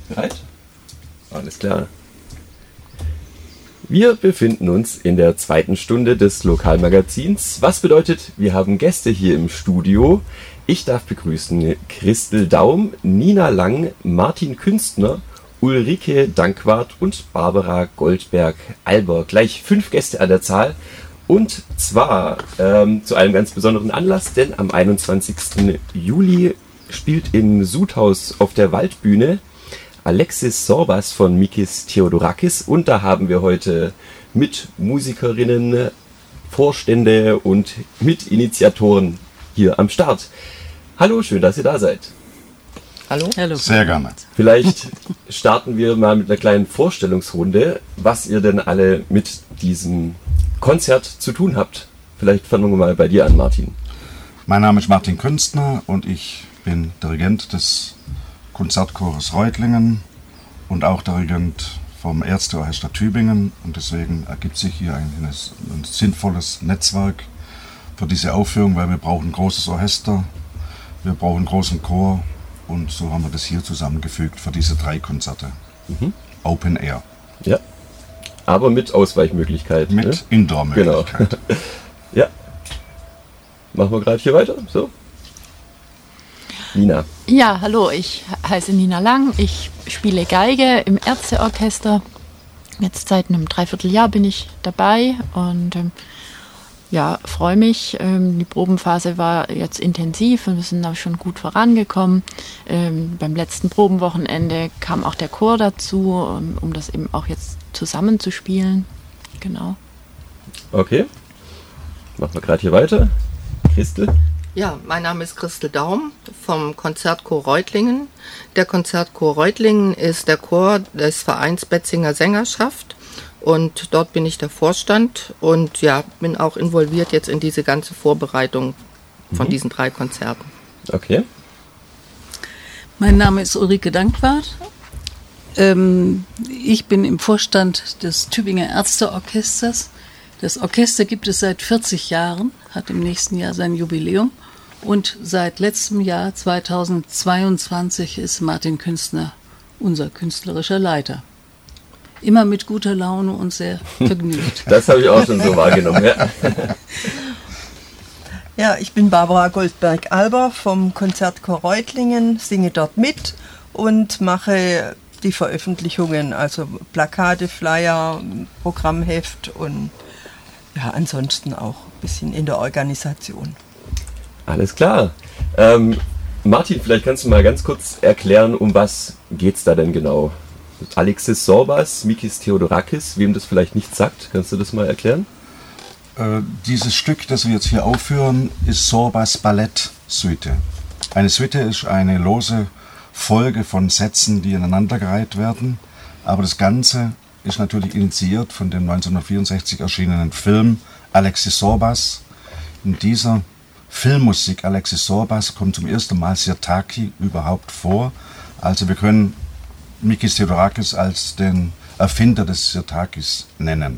Bereit? Alles klar. Wir befinden uns in der zweiten Stunde des Lokalmagazins. Was bedeutet, wir haben Gäste hier im Studio. Ich darf begrüßen Christel Daum, Nina Lang, Martin Künstner, Ulrike Dankwart und Barbara Goldberg-Alber. Gleich 5 Gäste an der Zahl. Und zwar zu einem ganz besonderen Anlass, denn am 21. Juli spielt im Sudhaus auf der Waldbühne Alexis Sorbas von Mikis Theodorakis. Und da haben wir heute mit Musikerinnen, Vorstände und Mitinitiatoren hier am Start. Hallo, schön, dass ihr da seid. Hallo. Hallo. Sehr gerne. Vielleicht starten wir mal mit einer kleinen Vorstellungsrunde, was ihr denn alle mit diesem Konzert zu tun habt. Vielleicht fangen wir mal bei dir an, Martin. Mein Name ist Martin Künstner und ich bin Dirigent des Konzertchores Reutlingen und auch Dirigent vom Ärzteorchester Tübingen. Und deswegen ergibt sich hier ein sinnvolles Netzwerk für diese Aufführung, weil wir brauchen ein großes Orchester, wir brauchen einen großen Chor und so haben wir das hier zusammengefügt für diese 3 Konzerte. Open Air. Ja, aber mit Ausweichmöglichkeiten. Mit ne? Indoor-Möglichkeit. Genau. Ja. Machen wir gerade hier weiter. So. Nina. Ja, hallo, ich heiße Nina Lang, ich spiele Geige im Ärzteorchester. Jetzt seit einem Dreivierteljahr bin ich dabei und freue mich. Die Probenphase war jetzt intensiv und wir sind da schon gut vorangekommen. Beim letzten Probenwochenende kam auch der Chor dazu, um das eben auch jetzt zusammenzuspielen. Genau. Okay. Machen wir gerade hier weiter. Christel. Ja, mein Name ist Christel Daum vom Konzertchor Reutlingen. Der Konzertchor Reutlingen ist der Chor des Vereins Betzinger Sängerschaft und dort bin ich der Vorstand und ja, bin auch involviert jetzt in diese ganze Vorbereitung von diesen 3 Konzerten. Okay. Mein Name ist Ulrike Dankwart. Ich bin im Vorstand des Tübinger Ärzteorchesters. Das Orchester gibt es seit 40 Jahren, hat im nächsten Jahr sein Jubiläum. Und seit letztem Jahr, 2022, ist Martin Künstner unser künstlerischer Leiter. Immer mit guter Laune und sehr vergnügt. Das habe ich auch schon so wahrgenommen, ja. Ja, ich bin Barbara Goldberg-Alber vom Konzertchor Reutlingen, singe dort mit und mache die Veröffentlichungen, also Plakate, Flyer, Programmheft und ja, ansonsten auch ein bisschen in der Organisation. Alles klar. Martin, vielleicht kannst du mal ganz kurz erklären, um was geht's da denn genau? Alexis Sorbas, Mikis Theodorakis, wem das vielleicht nicht sagt, kannst du das mal erklären? Dieses Stück, das wir jetzt hier aufführen, ist Sorbas Ballettsuite. Eine Suite ist eine lose Folge von Sätzen, die ineinandergereiht werden, aber das Ganze ist natürlich initiiert von dem 1964 erschienenen Film Alexis Sorbas. In dieser Filmmusik Alexis Sorbas kommt zum ersten Mal Sirtaki überhaupt vor. Also wir können Mikis Theodorakis als den Erfinder des Sirtakis nennen.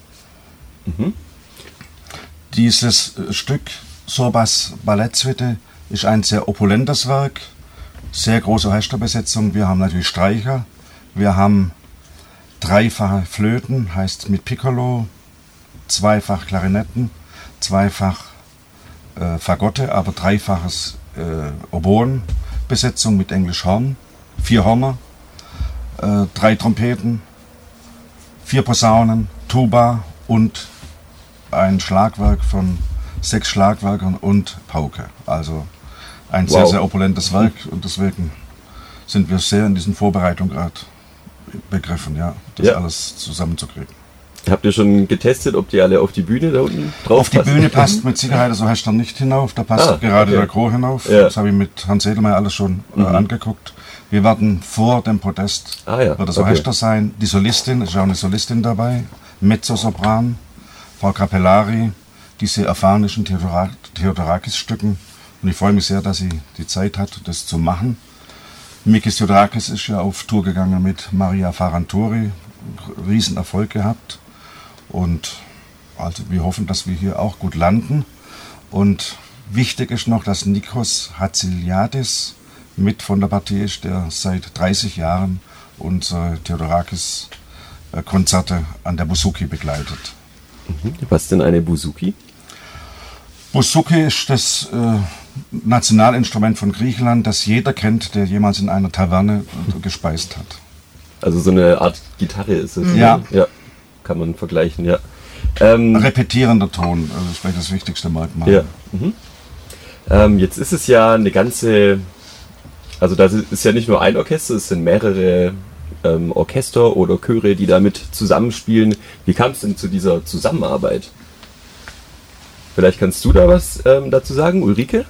Dieses Stück Sorbas Ballettsuite ist ein sehr opulentes Werk, sehr große Orchesterbesetzung. Wir haben natürlich Streicher, wir haben dreifache Flöten, heißt mit Piccolo, zweifach Klarinetten, zweifach Fagotte, aber dreifaches Oboenbesetzung mit Englisch Horn, 4 Hörner, 3 Trompeten, 4 Posaunen, Tuba und ein Schlagwerk von 6 Schlagwerkern und Pauke. Also ein sehr, sehr opulentes Werk und deswegen sind wir sehr in diesen Vorbereitungen gerade begriffen, ja, das alles zusammenzukriegen. Habt ihr schon getestet, ob die alle auf die Bühne da unten drauf Auf die Bühne passt mit Sicherheit das Orchester nicht hinauf, da passt gerade der Chor hinauf. Ja. Das habe ich mit Hans Edelmeier alles schon angeguckt. Wir werden vor dem Podest wird das Orchester sein. Die Solistin, ist auch eine Solistin dabei, Mezzosopran, Frau Capellari, diese erfahrenischen Theodorakis-Stücken. Und ich freue mich sehr, dass sie die Zeit hat, das zu machen. Mikis Theodorakis ist ja auf Tour gegangen mit Maria Farantouri, Riesenerfolg gehabt. Und also wir hoffen, dass wir hier auch gut landen. Und wichtig ist noch, dass Nikos Hatziliadis mit von der Partie ist, der seit 30 Jahren unsere Theodorakis-Konzerte an der Bouzouki begleitet. Was ist denn eine Bouzouki? Bouzouki ist das Nationalinstrument von Griechenland, das jeder kennt, der jemals in einer Taverne gespeist hat. Also so eine Art Gitarre ist es. Ja. Ja, kann man vergleichen, ja. Repetierender Ton, also das ist vielleicht das wichtigste Merkmal. Ja. Jetzt ist es ja eine ganze, also das ist ja nicht nur ein Orchester, es sind mehrere Orchester oder Chöre, die damit zusammenspielen. Wie kam es denn zu dieser Zusammenarbeit? Vielleicht kannst du da was dazu sagen, Ulrike?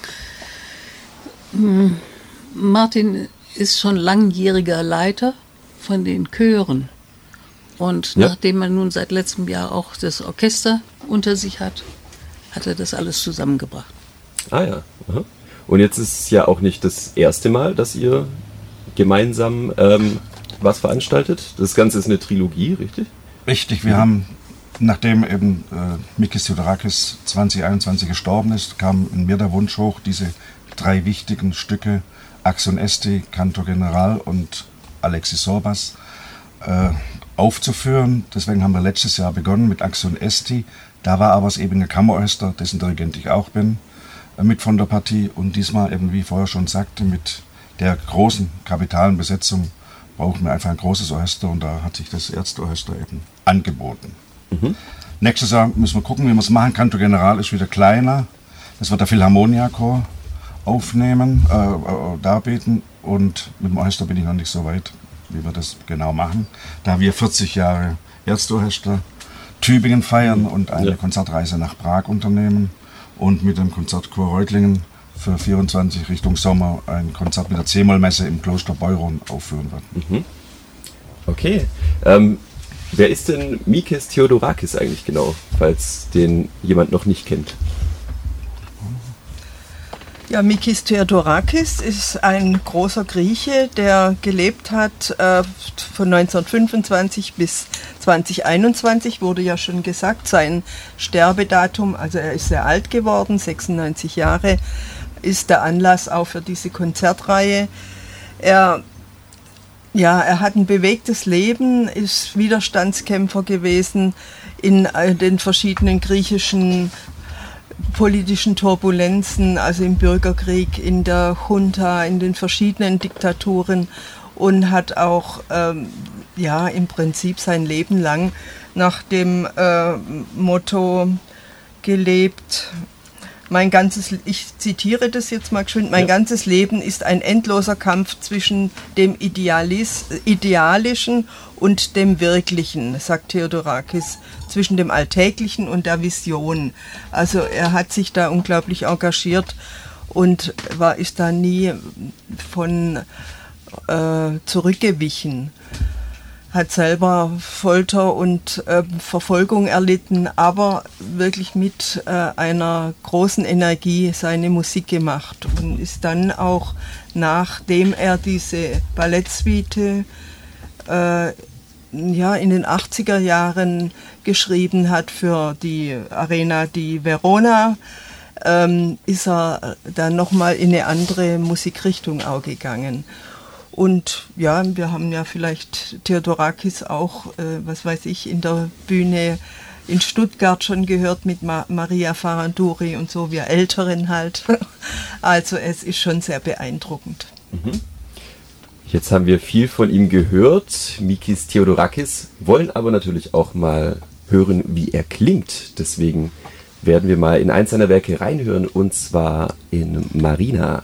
Martin ist schon langjähriger Leiter von den Chören. Und nachdem er nun seit letztem Jahr auch das Orchester unter sich hat, hat er das alles zusammengebracht. Ah ja. Aha. Und jetzt ist es ja auch nicht das erste Mal, dass ihr gemeinsam was veranstaltet. Das Ganze ist eine Trilogie, richtig? Richtig, wir haben, nachdem eben Mikis Theodorakis 2021 gestorben ist, kam in mir der Wunsch hoch, diese 3 wichtigen Stücke, Axion Esti, Canto General und Alexis Sorbas, aufzuführen. Deswegen haben wir letztes Jahr begonnen mit Axion Esti. Da war aber das Ebinger Kammerorchester, dessen Dirigent ich auch bin, mit von der Partie. Und diesmal eben, wie ich vorher schon sagte, mit der großen kapitalen Besetzung brauchen wir einfach ein großes Orchester und da hat sich das Ärzteorchester eben angeboten. Nächstes Jahr müssen wir gucken, wie wir es machen. Canto General ist wieder kleiner. Das wird der Philharmonia-Chor aufnehmen, darbieten und mit dem Orchester bin ich noch nicht so weit, wie wir das genau machen. Da wir 40 Jahre Ärzteorchester Tübingen feiern und eine Konzertreise nach Prag unternehmen und mit dem Konzertchor Reutlingen für 24 Richtung Sommer ein Konzert mit der C-Moll-Messe im Kloster Beuron aufführen werden. Okay. Wer ist denn Mikis Theodorakis eigentlich genau, falls den jemand noch nicht kennt? Ja, Mikis Theodorakis ist ein großer Grieche, der gelebt hat von 1925 bis 2021, wurde ja schon gesagt, sein Sterbedatum, also er ist sehr alt geworden, 96 Jahre, ist der Anlass auch für diese Konzertreihe. Er hat ein bewegtes Leben, ist Widerstandskämpfer gewesen in den verschiedenen griechischen politischen Turbulenzen, also im Bürgerkrieg, in der Junta, in den verschiedenen Diktaturen und hat auch im Prinzip sein Leben lang nach dem Motto gelebt, ich zitiere das jetzt mal geschwind, mein ganzes Leben ist ein endloser Kampf zwischen dem Idealischen und dem Wirklichen, sagt Theodorakis, zwischen dem Alltäglichen und der Vision. Also er hat sich da unglaublich engagiert und ist da nie von zurückgewichen. Hat selber Folter und Verfolgung erlitten, aber wirklich mit einer großen Energie seine Musik gemacht und ist dann auch, nachdem er diese Ballettsuite in den 80er Jahren geschrieben hat für die Arena di Verona, ist er dann nochmal in eine andere Musikrichtung auch gegangen. Und ja, wir haben ja vielleicht Theodorakis auch, in der Bühne in Stuttgart schon gehört mit Maria Faranduri und so, wir Älteren halt. Also es ist schon sehr beeindruckend. Jetzt haben wir viel von ihm gehört, Mikis Theodorakis, wollen aber natürlich auch mal hören, wie er klingt. Deswegen werden wir mal in eins seiner Werke reinhören, und zwar in Marina.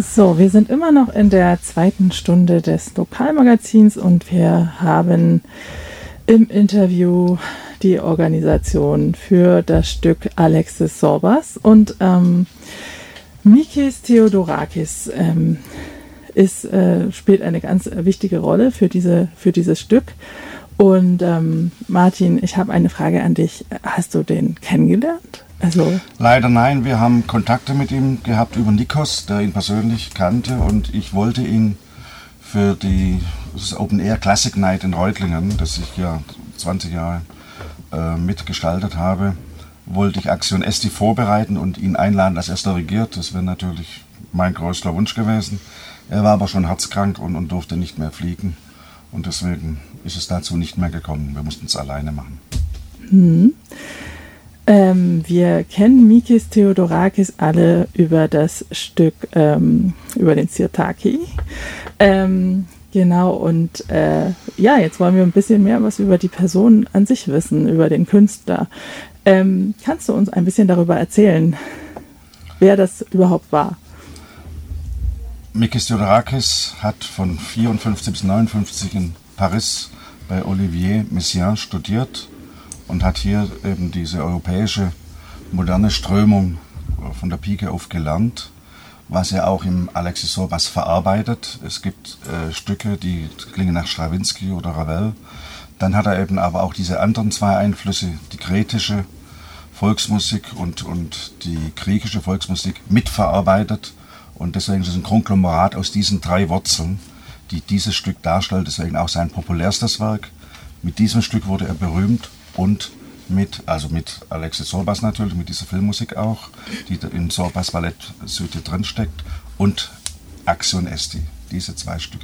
So, wir sind immer noch in der zweiten Stunde des Lokalmagazins und wir haben im Interview die Organisation für das Stück Alexis Sorbas und Mikis Theodorakis spielt eine ganz wichtige Rolle für dieses Stück. Und Martin, ich habe eine Frage an dich. Hast du den kennengelernt? Leider nein, wir haben Kontakte mit ihm gehabt über Nikos, der ihn persönlich kannte, und ich wollte ihn für das Open Air Classic Night in Reutlingen, das ich ja 20 Jahre mitgestaltet habe, wollte ich Aktion Esti vorbereiten und ihn einladen als erster dirigiert. Das wäre natürlich mein größter Wunsch gewesen. Er war aber schon herzkrank und durfte nicht mehr fliegen, und deswegen ist es dazu nicht mehr gekommen. Wir mussten es alleine machen. Wir kennen Mikis Theodorakis alle über das Stück, über den Sirtaki. Genau, und jetzt wollen wir ein bisschen mehr was über die Person an sich wissen, über den Künstler. Kannst du uns ein bisschen darüber erzählen, wer das überhaupt war? Mikis Theodorakis hat von 1954 bis 1959 in Paris bei Olivier Messiaen studiert und hat hier eben diese europäische moderne Strömung von der Pike auf gelernt, was er auch im Alexis Sorbas verarbeitet. Es gibt Stücke, die klingen nach Strawinsky oder Ravel. Dann hat er eben aber auch diese anderen zwei Einflüsse, die kretische Volksmusik und die griechische Volksmusik mitverarbeitet. Und deswegen ist es ein Konglomerat aus diesen drei Wurzeln, die dieses Stück darstellt. Deswegen auch sein populärstes Werk. Mit diesem Stück wurde er berühmt und mit Alexis Sorbas natürlich, mit dieser Filmmusik auch, die in Sorbas Ballett-Suite drinsteckt, und Aktion Esti, diese zwei Stücke.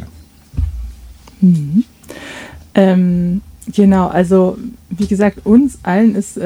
Genau, also wie gesagt, uns allen ist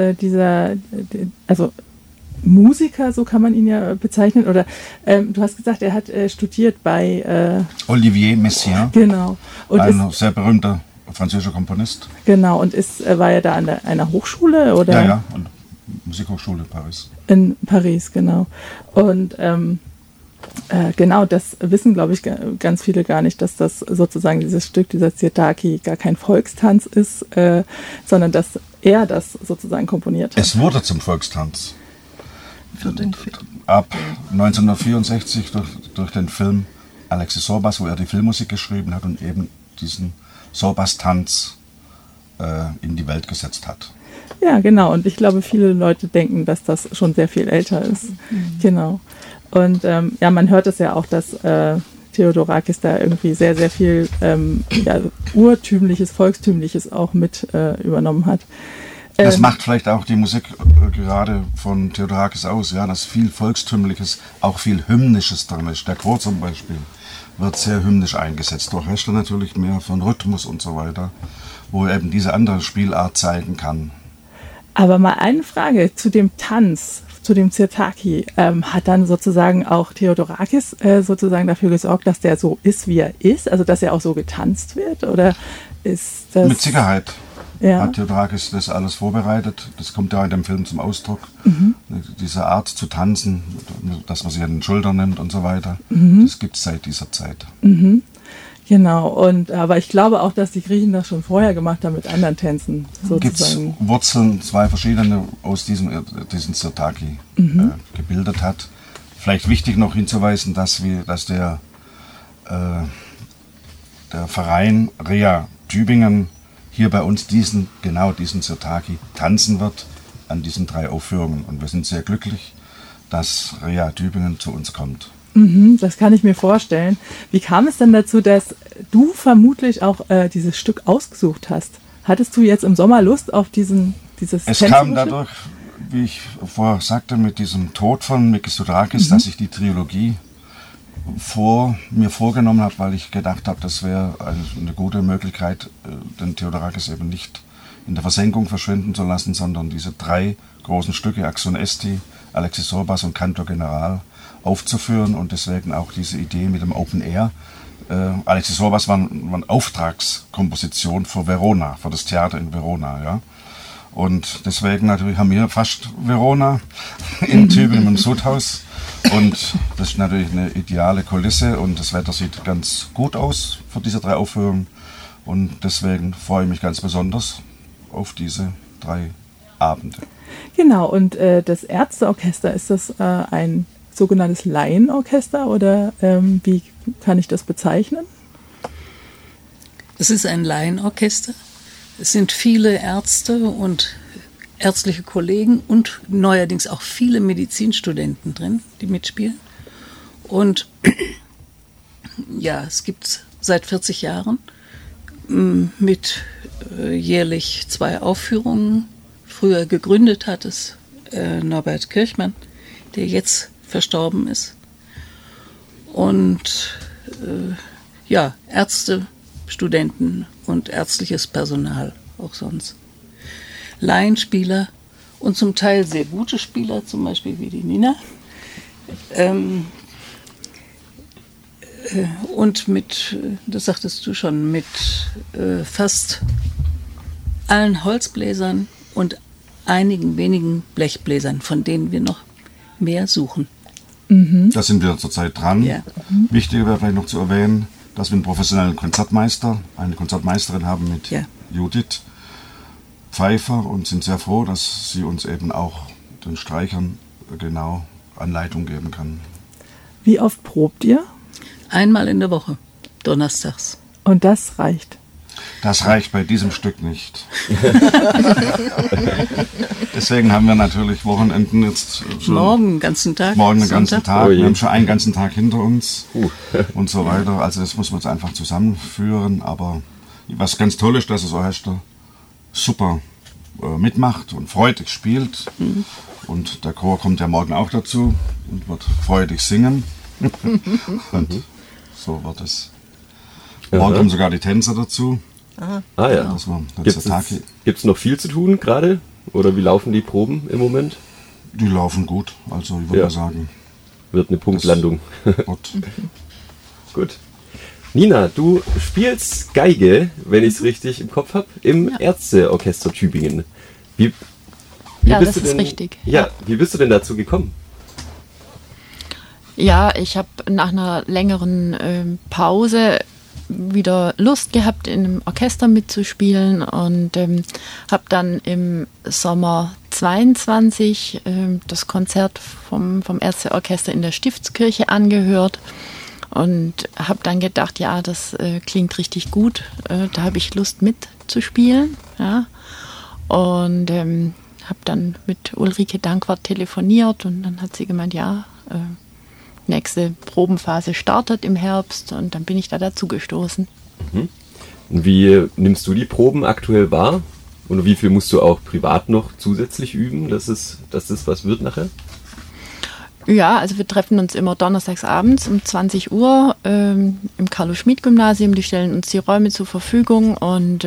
Musiker, so kann man ihn ja bezeichnen, oder du hast gesagt, er hat studiert bei Olivier Messiaen, genau, und ein sehr berühmter französischer Komponist. Genau, und war er da an einer Hochschule, oder? Ja, an Musikhochschule Paris. In Paris, genau. Und genau, das wissen, glaube ich, ganz viele gar nicht, dass das sozusagen dieses Stück, dieser Sirtaki, gar kein Volkstanz ist, sondern dass er das sozusagen komponiert hat. Es wurde zum Volkstanz. Für den Film. Ab 1964 durch den Film Alexis Sorbas, wo er die Filmmusik geschrieben hat und eben diesen Sorbas-Tanz in die Welt gesetzt hat. Ja, genau. Und ich glaube, viele Leute denken, dass das schon sehr viel älter ist. Genau. Und man hört es ja auch, dass Theodorakis da irgendwie sehr, sehr viel urtümliches, volkstümliches auch mit übernommen hat. Das macht vielleicht auch die Musik gerade von Theodorakis aus, ja, dass viel Volkstümliches, auch viel Hymnisches drin ist. Der Chor zum Beispiel wird sehr hymnisch eingesetzt. Durch Heschler natürlich mehr von Rhythmus und so weiter, wo er eben diese andere Spielart zeigen kann. Aber mal eine Frage zu dem Tanz, zu dem Sirtaki. Hat dann sozusagen auch Theodorakis sozusagen dafür gesorgt, dass der so ist, wie er ist? Also, dass er auch so getanzt wird? Oder ist das... Mit Sicherheit. Hat Theodorakis das alles vorbereitet. Das kommt ja in dem Film zum Ausdruck. Diese Art zu tanzen, dass man sich an den Schultern nimmt und so weiter, das gibt es seit dieser Zeit. Genau, aber ich glaube auch, dass die Griechen das schon vorher gemacht haben mit anderen Tänzen. Gibt es Wurzeln, zwei verschiedene aus diesen Sirtaki gebildet hat. Vielleicht wichtig noch hinzuweisen, dass der Verein Rea Tübingen hier bei uns diesen Sirtaki tanzen wird an diesen 3 Aufführungen. Und wir sind sehr glücklich, dass Rea Tübingen zu uns kommt. Das kann ich mir vorstellen. Wie kam es denn dazu, dass du vermutlich auch dieses Stück ausgesucht hast? Hattest du jetzt im Sommer Lust auf dieses Es kam dadurch, wie ich vorher sagte, mit diesem Tod von Mikis Theodorakis, dass ich die Trilogie mir vorgenommen habe, weil ich gedacht habe, das wäre eine gute Möglichkeit, den Theodorakis eben nicht in der Versenkung verschwinden zu lassen, sondern diese 3 großen Stücke, Aktion Esti, Alexis Sorbas und Cantor General, aufzuführen, und deswegen auch diese Idee mit dem Open Air. Alexis Sorbas war eine Auftragskomposition für Verona, für das Theater in Verona, ja. Und deswegen natürlich haben wir fast Verona in Tübingen im Sudhaus. Und das ist natürlich eine ideale Kulisse und das Wetter sieht ganz gut aus für diese 3 Aufführungen. Und deswegen freue ich mich ganz besonders auf diese 3 Abende. Genau, und das Ärzteorchester, ist das ein sogenanntes Laienorchester oder wie kann ich das bezeichnen? Es ist ein Laienorchester. Es sind viele Ärzte und ärztliche Kollegen und neuerdings auch viele Medizinstudenten drin, die mitspielen. Und ja, es gibt seit 40 Jahren mit jährlich 2 Aufführungen. Früher gegründet hat es Norbert Kirchmann, der jetzt verstorben ist. Und ja, Ärzte, Studenten und ärztliches Personal auch sonst. Laienspieler und zum Teil sehr gute Spieler, zum Beispiel wie die Nina. Und mit, das sagtest du schon, mit fast allen Holzbläsern und einigen wenigen Blechbläsern, von denen wir noch mehr suchen. Da sind wir zurzeit dran. Ja. Wichtig wäre vielleicht noch zu erwähnen, dass wir einen professionellen Konzertmeister, eine Konzertmeisterin haben mit Judith Pfeiffer und sind sehr froh, dass sie uns eben auch den Streichern genau Anleitung geben kann. Wie oft probt ihr? Einmal in der Woche, donnerstags. Und das reicht? Das reicht bei diesem Stück nicht. Deswegen haben wir natürlich Wochenenden jetzt. Morgen den ganzen Tag. Morgen den ganzen Tag. Wir haben schon einen ganzen Tag hinter uns und so weiter. Also das muss man jetzt einfach zusammenführen. Aber was ganz toll ist, dass das Orchester super mitmacht und freudig spielt. Und der Chor kommt ja morgen auch dazu und wird freudig singen. Und so wird es. Morgen kommen sogar die Tänzer dazu. Ja. Gibt es noch viel zu tun gerade? Oder wie laufen die Proben im Moment? Die laufen gut, also ich würde mal sagen. Wird eine Punktlandung. Gut. Nina, du spielst Geige, wenn ich es richtig im Kopf habe, im Ärzteorchester Tübingen. Wie das ist richtig. Ja, wie bist du denn dazu gekommen? Ja, ich habe nach einer längeren Pause wieder Lust gehabt, in einem Orchester mitzuspielen und habe dann im Sommer 22 das Konzert vom Ärzteorchester in der Stiftskirche angehört und habe dann gedacht, ja, das klingt richtig gut, da habe ich Lust mitzuspielen. Ja. Und habe dann mit Ulrike Dankwart telefoniert und dann hat sie gemeint, ja, nächste Probenphase startet im Herbst und dann bin ich da dazu gestoßen. Und wie nimmst du die Proben aktuell wahr? Und wie viel musst du auch privat noch zusätzlich üben, dass das was wird nachher? Ja, also wir treffen uns immer donnerstags abends um 20 Uhr im Carlo-Schmid-Gymnasium. Die stellen uns die Räume zur Verfügung und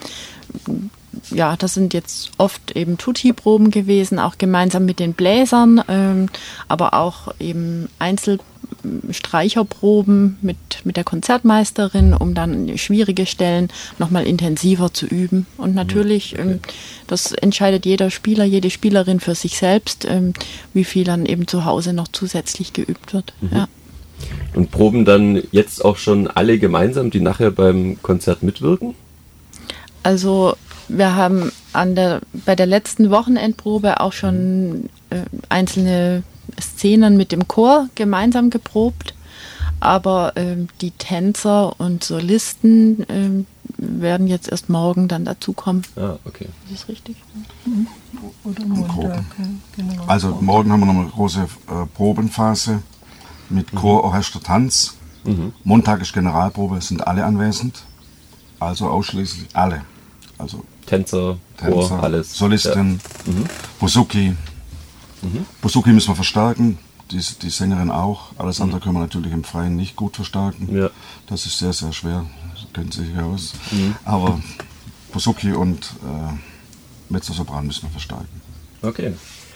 ja, das sind jetzt oft eben Tutti-Proben gewesen, auch gemeinsam mit den Bläsern, aber auch eben Einzelstreicherproben mit der Konzertmeisterin, um dann schwierige Stellen nochmal intensiver zu üben. Und natürlich, das entscheidet jeder Spieler, jede Spielerin für sich selbst, wie viel dann eben zu Hause noch zusätzlich geübt wird. Ja. Und proben dann jetzt auch schon alle gemeinsam, die nachher beim Konzert mitwirken? Also wir haben bei der letzten Wochenendprobe auch schon einzelne Szenen mit dem Chor gemeinsam geprobt, aber die Tänzer und Solisten werden jetzt erst morgen dann dazukommen. Okay. Ist das richtig? Oder Montag. Genau. Also morgen haben wir noch eine große Probenphase mit Chor, Orchester, Tanz. Montag ist Generalprobe, sind alle anwesend. Also ausschließlich alle. Also Tänzer, Chor, alles. Solistin, Bouzouki. Bouzouki müssen wir verstärken, die Sängerin auch. Alles andere können wir natürlich im Freien nicht gut verstärken. Ja. Das ist sehr, sehr schwer, das kennt sich aus. Aber Bouzouki und Mezzosopran müssen wir verstärken. Okay.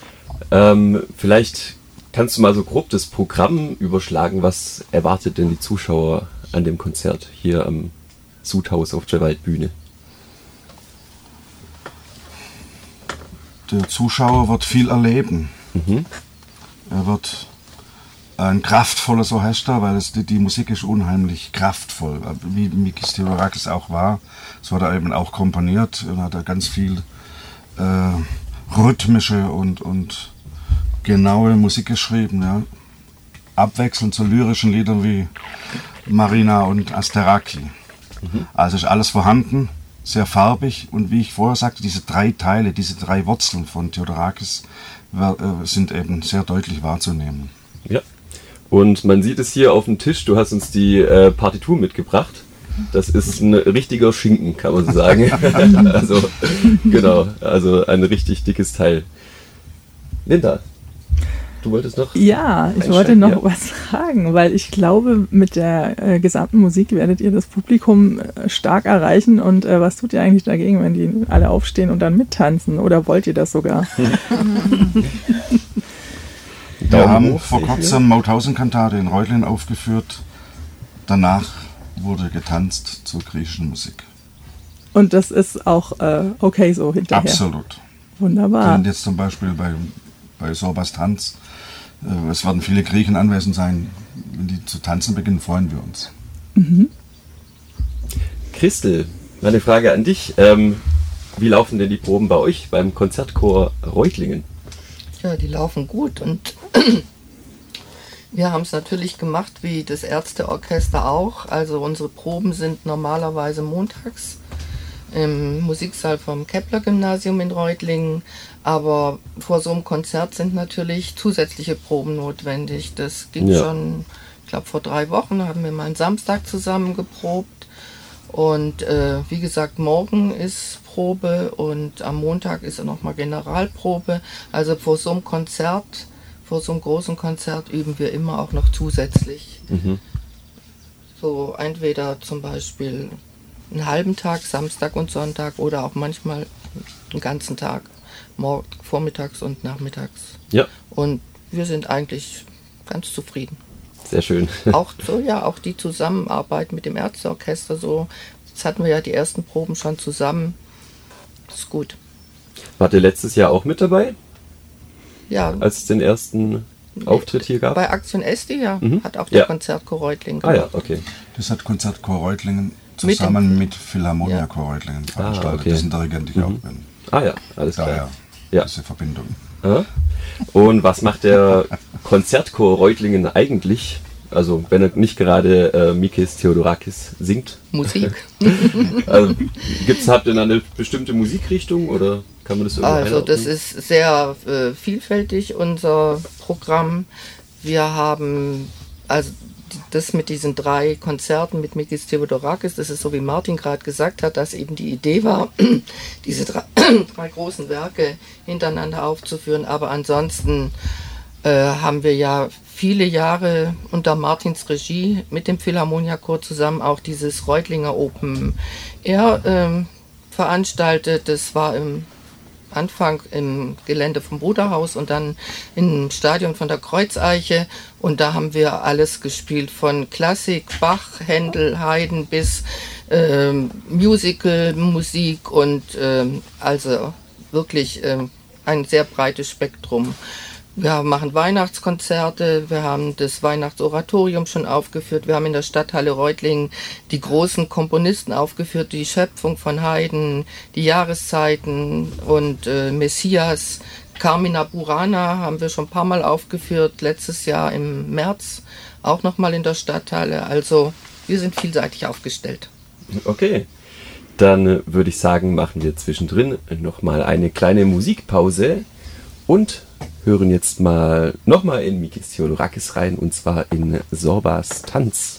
Vielleicht kannst du mal so grob das Programm überschlagen. Was erwartet denn die Zuschauer an dem Konzert hier am Sudhaus auf der Waldbühne? Der Zuschauer wird viel erleben. Er wird ein kraftvoller Orchester, weil die Musik ist unheimlich kraftvoll, wie Mikis Theodorakis auch war. Es wurde eben auch komponiert und hat da ganz viel rhythmische und genaue Musik geschrieben. Ja. Abwechselnd zu lyrischen Liedern wie Marina und Asteraki. Also ist alles vorhanden, sehr farbig und wie ich vorher sagte, diese 3 Teile, diese 3 Wurzeln von Theodorakis sind eben sehr deutlich wahrzunehmen. Ja. Und man sieht es hier auf dem Tisch, du hast uns die Partitur mitgebracht. Das ist ein richtiger Schinken, kann man so sagen. Also, genau, also ein richtig dickes Teil. Linda, du wolltest noch? Ja, ich wollte noch was fragen, weil ich glaube, mit der gesamten Musik werdet ihr das Publikum stark erreichen. Und was tut ihr eigentlich dagegen, wenn die alle aufstehen und dann mittanzen? Oder wollt ihr das sogar? Wir haben vor kurzem Mauthausen-Kantate in Reutlingen aufgeführt. Danach wurde getanzt zur griechischen Musik. Und das ist auch okay so hinterher? Absolut. Wunderbar. Und jetzt zum Beispiel bei Sorbas Tanz, es werden viele Griechen anwesend sein. Wenn die zu tanzen beginnen, freuen wir uns. Mhm. Christel, meine Frage an dich. Wie laufen denn die Proben bei euch beim Konzertchor Reutlingen? Ja, die laufen gut und wir haben es natürlich gemacht wie das Ärzteorchester auch. Also unsere Proben sind normalerweise montags im Musiksaal vom Kepler-Gymnasium in Reutlingen. Aber vor so einem Konzert sind natürlich zusätzliche Proben notwendig. Das ging schon, ich glaube vor 3 Wochen haben wir mal einen Samstag zusammen geprobt. Und wie gesagt, morgen ist Probe und am Montag ist ja nochmal Generalprobe. Also vor so einem Konzert, vor so einem großen Konzert üben wir immer auch noch zusätzlich. Mhm. So entweder zum Beispiel einen halben Tag, Samstag und Sonntag oder auch manchmal einen ganzen Tag, vormittags und nachmittags. Ja. Und wir sind eigentlich ganz zufrieden. Sehr schön. Auch die Zusammenarbeit mit dem Ärzteorchester so. Jetzt hatten wir ja die ersten Proben schon zusammen. Das ist gut. Wart ihr letztes Jahr auch mit dabei? Ja. Als es den ersten Auftritt hier gab? Bei Aktion Esti, hat auch der Konzertchor Reutlingen gemacht. Ah ja, okay. Das hat Konzertchor Reutlingen zusammen mit Philharmonia Chor Reutlingen veranstaltet. Okay. Dessen Dirigent ich auch bin. Ah ja, alles klar. Daher diese Verbindung. Ja. Und was macht der Konzertchor Reutlingen eigentlich? Also wenn er nicht gerade Mikis Theodorakis singt. Musik. Also, habt ihr eine bestimmte Musikrichtung oder kann man das irgendwie Also das ist sehr vielfältig, unser Programm. Wir haben also das mit diesen 3 Konzerten mit Mikis Theodorakis, das ist so wie Martin gerade gesagt hat, dass eben die Idee war, diese 3 großen Werke hintereinander aufzuführen. Aber ansonsten haben wir ja viele Jahre unter Martins Regie mit dem Philharmonia Chor zusammen auch dieses Reutlinger Open Air veranstaltet. Das war im Anfang im Gelände vom Bruderhaus und dann im Stadion von der Kreuzeiche. Und da haben wir alles gespielt, von Klassik, Bach, Händel, Haydn bis Musical, Musik und also wirklich ein sehr breites Spektrum. Wir machen Weihnachtskonzerte, wir haben das Weihnachtsoratorium schon aufgeführt, wir haben in der Stadthalle Reutlingen die großen Komponisten aufgeführt, die Schöpfung von Haydn, die Jahreszeiten und Messias. Carmina Burana haben wir schon ein paar Mal aufgeführt, letztes Jahr im März auch nochmal in der Stadthalle. Also wir sind vielseitig aufgestellt. Okay, dann würde ich sagen, machen wir zwischendrin nochmal eine kleine Musikpause und hören jetzt nochmal in Mikis Theodorakis rein, und zwar in Sorbas Tanz.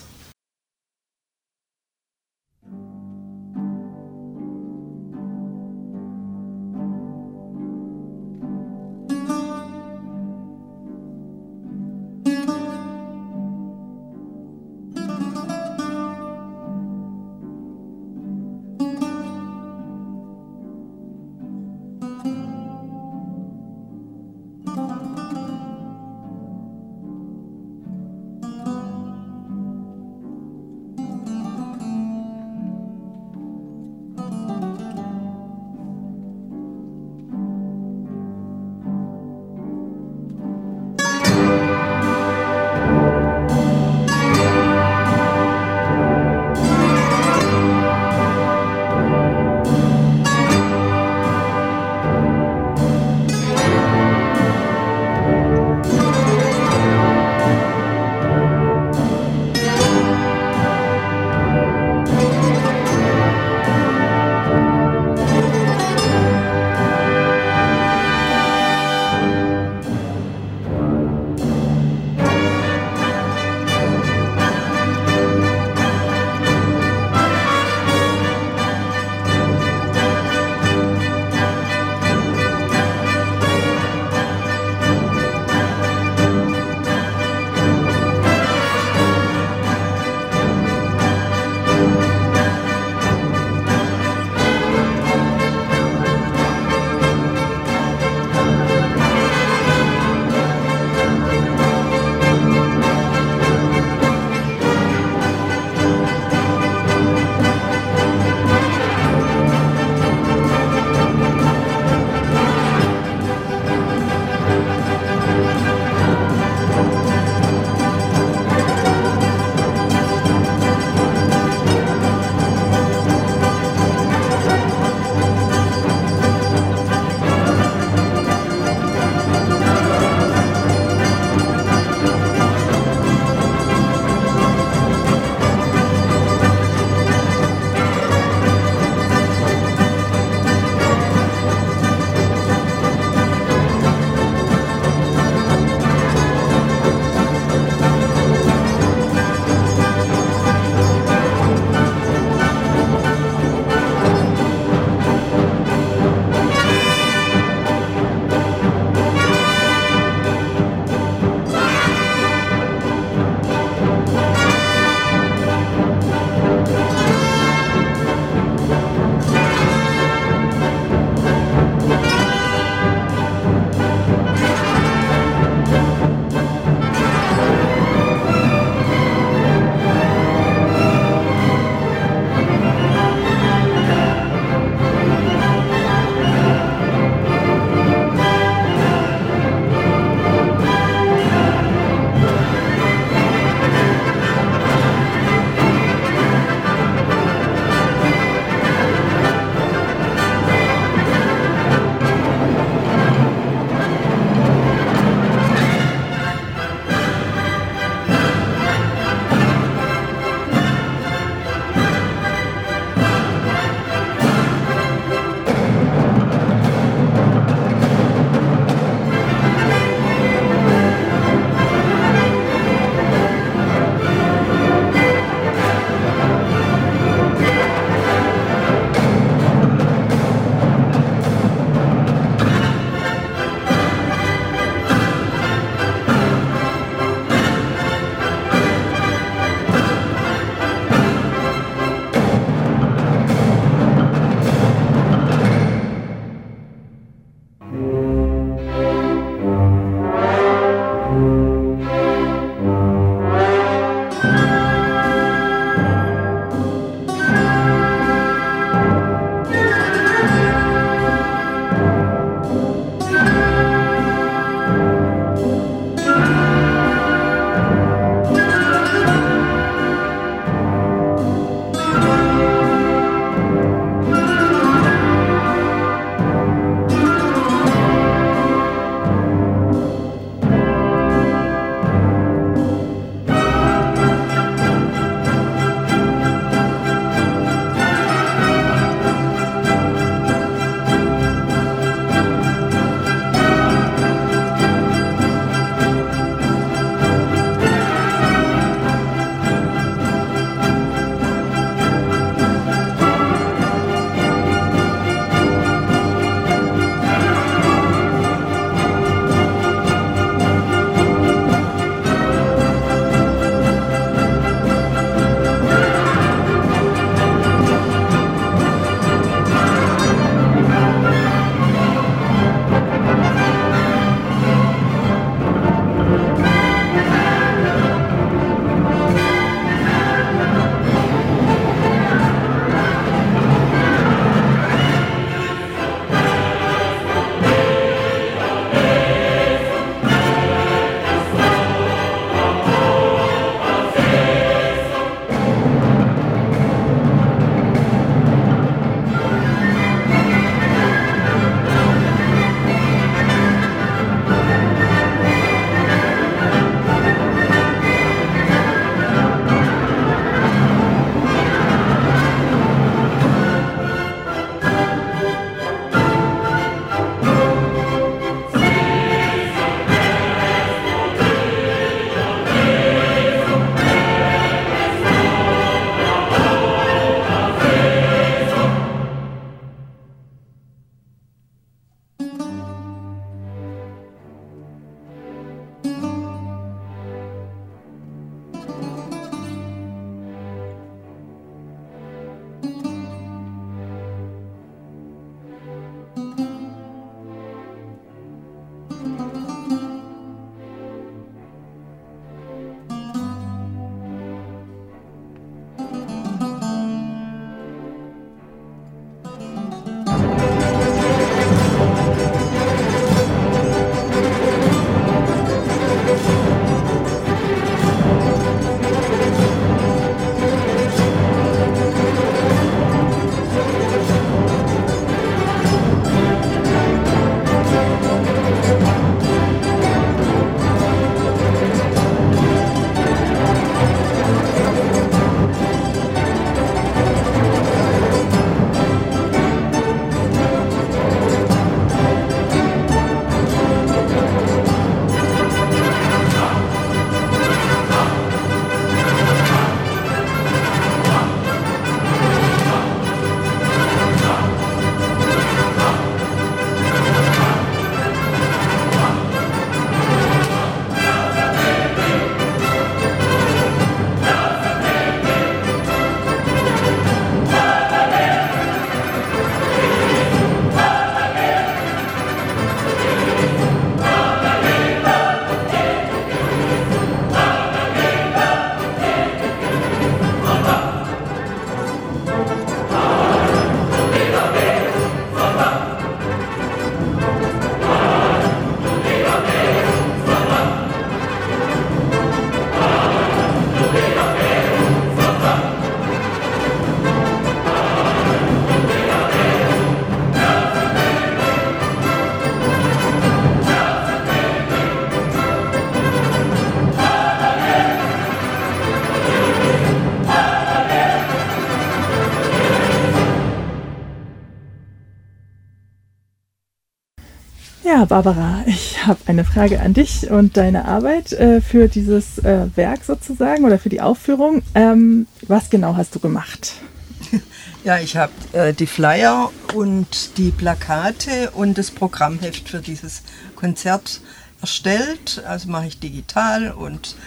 Ja, Barbara, ich habe eine Frage an dich und deine Arbeit für dieses Werk sozusagen oder für die Aufführung. Was genau hast du gemacht? Ja, ich habe die Flyer und die Plakate und das Programmheft für dieses Konzert erstellt. Also mache ich digital und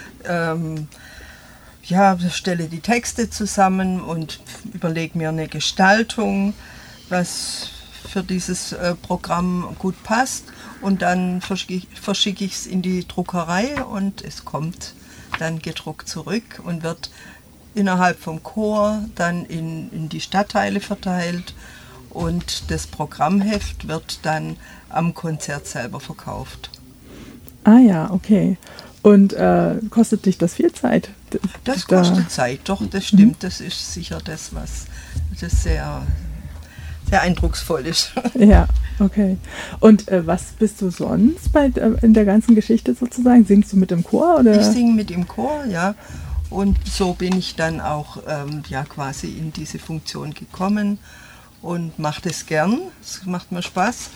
stelle die Texte zusammen und überlege mir eine Gestaltung, was für dieses Programm gut passt. Und dann verschicke ich es in die Druckerei und es kommt dann gedruckt zurück und wird innerhalb vom Chor dann in die Stadtteile verteilt. Und das Programmheft wird dann am Konzert selber verkauft. Ah ja, okay. Und kostet dich das viel Zeit? Das kostet Zeit, doch, das stimmt. Das ist sicher das, was das sehr, sehr eindrucksvoll ist. Ja, okay. Und was bist du sonst in der ganzen Geschichte sozusagen? Singst du mit dem Chor? Oder? Ich singe mit dem Chor, ja. Und so bin ich dann auch quasi in diese Funktion gekommen und mache das gern. Es macht mir Spaß.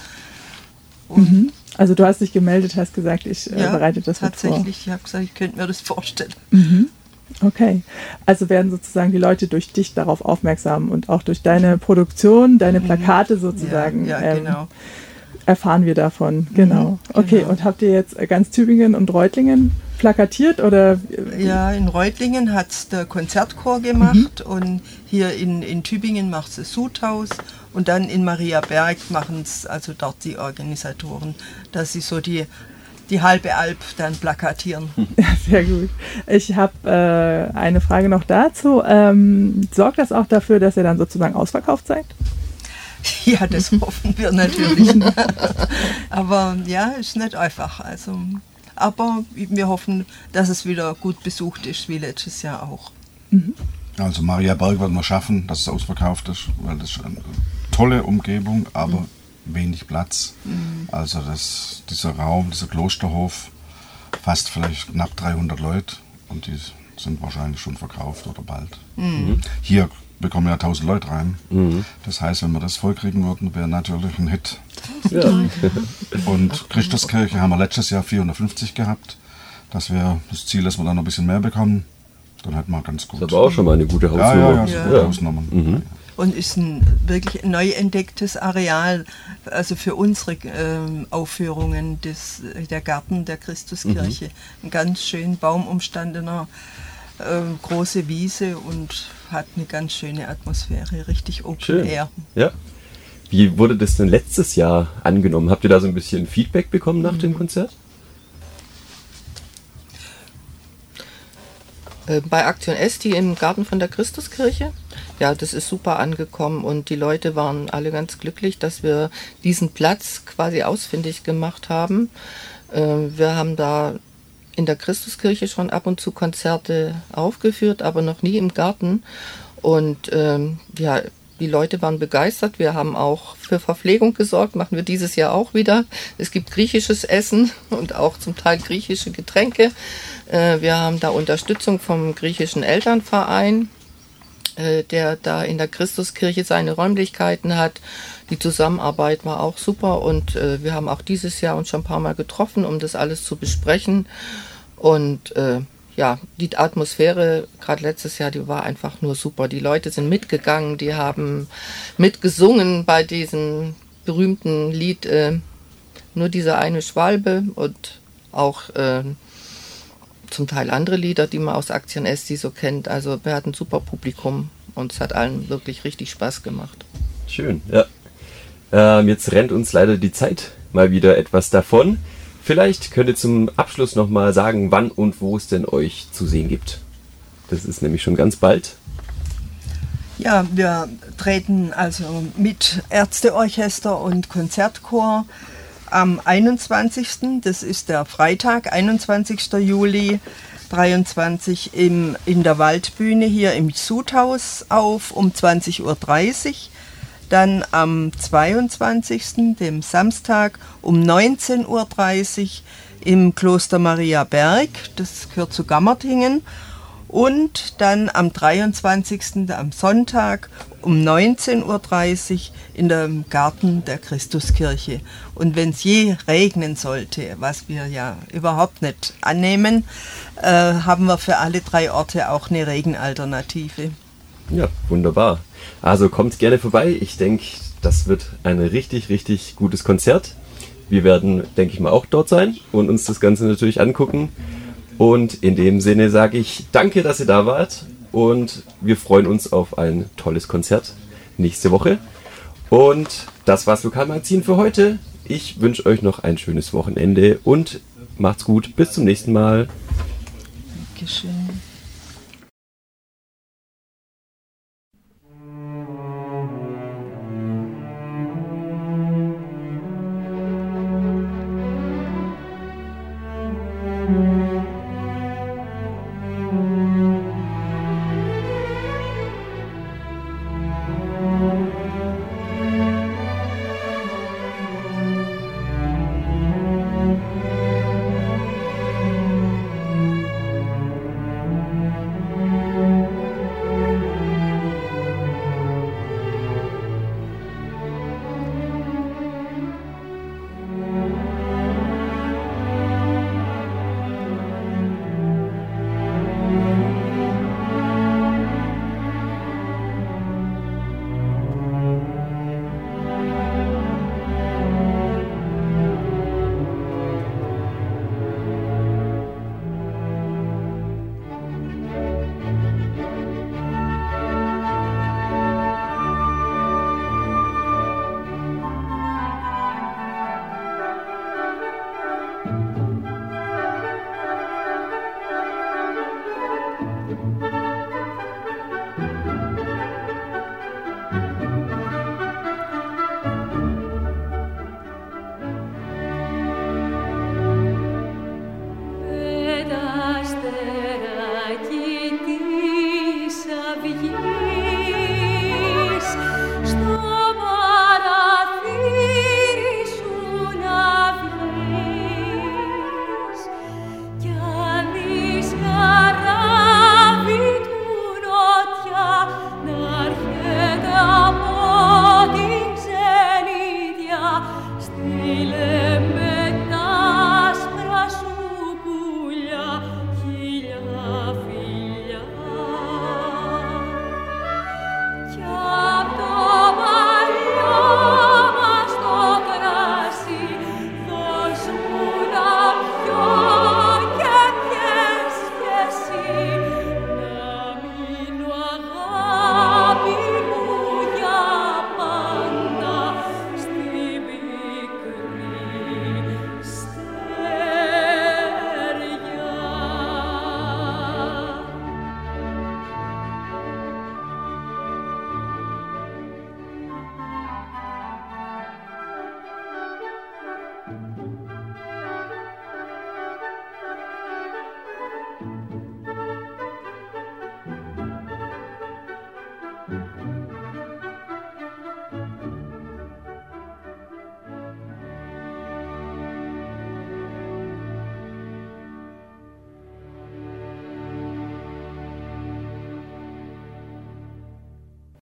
Und also du hast dich gemeldet, hast gesagt, ich bereite das mit vor. Tatsächlich, ich habe gesagt, ich könnte mir das vorstellen. Okay, also werden sozusagen die Leute durch dich darauf aufmerksam und auch durch deine Produktion, deine Plakate sozusagen, genau. Erfahren wir davon. Genau. Okay, genau. Und habt ihr jetzt ganz Tübingen und Reutlingen plakatiert? Oder? Ja, in Reutlingen hat es der Konzertchor gemacht und hier in Tübingen macht es das Sudhaus und dann in Mariaberg machen es also dort die Organisatoren, dass sie so die halbe Alp dann plakatieren. Ja, sehr gut. Ich habe eine Frage noch dazu. Sorgt das auch dafür, dass ihr dann sozusagen ausverkauft seid? Ja, das hoffen wir natürlich. Aber ja, ist nicht einfach. Also, aber wir hoffen, dass es wieder gut besucht ist, wie letztes Jahr auch. Also Mariaberg werden wir schaffen, dass es ausverkauft ist, weil das ist eine tolle Umgebung, aber wenig Platz. Also dieser Raum, dieser Klosterhof, fasst vielleicht knapp 300 Leute und die sind wahrscheinlich schon verkauft oder bald. Hier bekommen ja 1000 Leute rein. Das heißt, wenn wir das vollkriegen würden, wäre natürlich ein Hit. Ja. Und Christuskirche haben wir letztes Jahr 450 gehabt. Das wäre das Ziel, dass wir dann noch ein bisschen mehr bekommen. Dann hätten wir ganz gut. Das war auch schon mal eine gute Hausnummer. Ja, gute Hausnummer. Und ist ein wirklich neu entdecktes Areal, also für unsere Aufführungen, der Garten der Christuskirche. Ein ganz schön baumumstandener, große Wiese und hat eine ganz schöne Atmosphäre, richtig Open Air. Ja. Wie wurde das denn letztes Jahr angenommen? Habt ihr da so ein bisschen Feedback bekommen nach dem Konzert? Bei Aktion Esti im Garten von der Christuskirche. Ja, das ist super angekommen und die Leute waren alle ganz glücklich, dass wir diesen Platz quasi ausfindig gemacht haben. Wir haben da in der Christuskirche schon ab und zu Konzerte aufgeführt, aber noch nie im Garten. Und die Leute waren begeistert. Wir haben auch für Verpflegung gesorgt, machen wir dieses Jahr auch wieder. Es gibt griechisches Essen und auch zum Teil griechische Getränke. Wir haben da Unterstützung vom griechischen Elternverein, der da in der Christuskirche seine Räumlichkeiten hat. Die Zusammenarbeit war auch super und wir haben auch dieses Jahr uns schon ein paar Mal getroffen, um das alles zu besprechen. Und die Atmosphäre, gerade letztes Jahr, die war einfach nur super. Die Leute sind mitgegangen, die haben mitgesungen bei diesem berühmten Lied Nur diese eine Schwalbe und auch zum Teil andere Lieder, die man aus Aktion Esti so kennt. Also wir hatten ein super Publikum und es hat allen wirklich richtig Spaß gemacht. Schön, ja. Jetzt rennt uns leider die Zeit mal wieder etwas davon. Vielleicht könnt ihr zum Abschluss nochmal sagen, wann und wo es denn euch zu sehen gibt. Das ist nämlich schon ganz bald. Ja, wir treten also mit Ärzteorchester und Konzertchor am 21., das ist der Freitag, 21. Juli, 23 in der Waldbühne hier im Sudhaus auf um 20.30 Uhr. Dann am 22., dem Samstag, um 19.30 Uhr im Kloster Mariaberg, das gehört zu Gammertingen. Und dann am 23. am Sonntag um 19.30 Uhr in dem Garten der Christuskirche. Und wenn es je regnen sollte, was wir ja überhaupt nicht annehmen, haben wir für alle 3 Orte auch eine Regenalternative. Ja, wunderbar. Also kommt gerne vorbei. Ich denke, das wird ein richtig, richtig gutes Konzert. Wir werden, denke ich mal, auch dort sein und uns das Ganze natürlich angucken. Und in dem Sinne sage ich danke, dass ihr da wart. Und wir freuen uns auf ein tolles Konzert nächste Woche. Und das war's Lokalmagazin für heute. Ich wünsche euch noch ein schönes Wochenende und macht's gut. Bis zum nächsten Mal. Dankeschön.